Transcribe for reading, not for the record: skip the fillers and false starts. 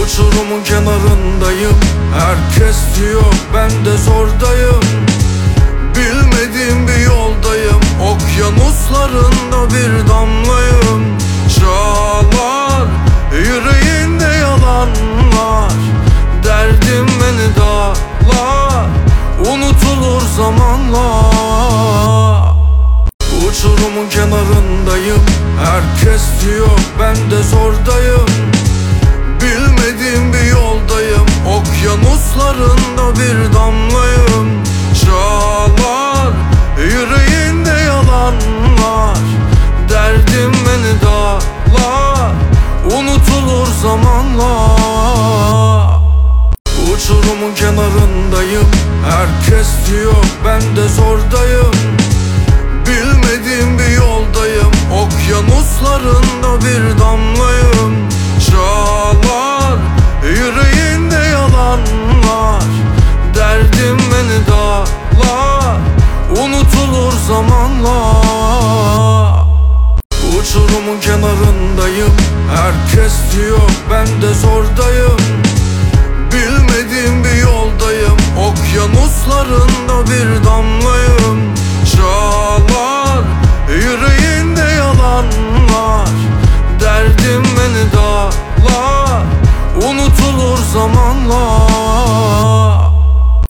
Uçurumun kenarındayım, herkes diyor ben de zordayım. Bilmediğim bir yoldayım, okyanuslarında bir damlayım. Çağlar, yüreğinde yalanlar, derdim beni dağlar, unutulur zamanla. Uçurumun kenarındayım, herkes diyor ben de zordayım. Bilmediğim bir yoldayım, okyanuslarında bir damlayım. Çağlar, yüreğinde yalanlar, derdim beni dağlar, unutulur zamanla. Uçurumun kenarındayım, herkes diyor ben de zordayım. Bilmediğim bir yoldayım, okyanuslarında bir damlayım. Çağlar, yüreğinde yalanlar, derdim beni dağlar, unutulur zamanla.